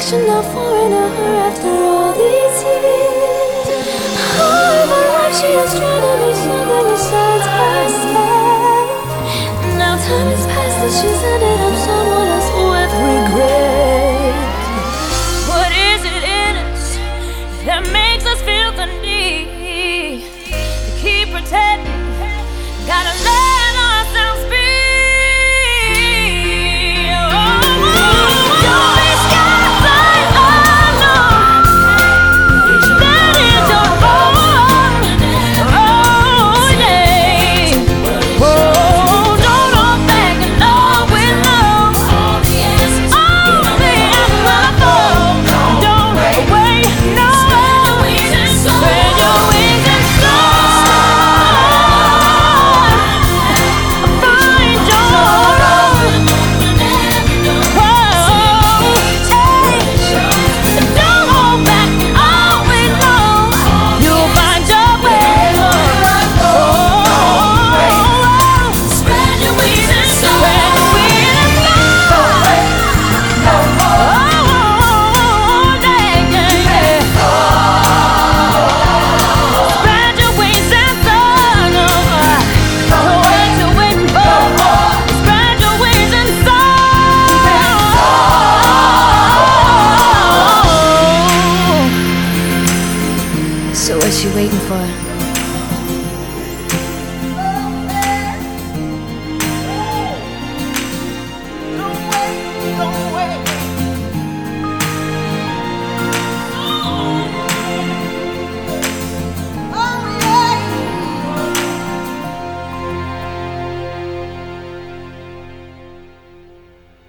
affection now foreign to her after all these years. All of her life she has tried to be something besides herself. Now time has passed and she's ended up someone else with regret. What is it in us that makes us feel the need to keep pretending? Gotta let ourselves be. So what's she waiting for?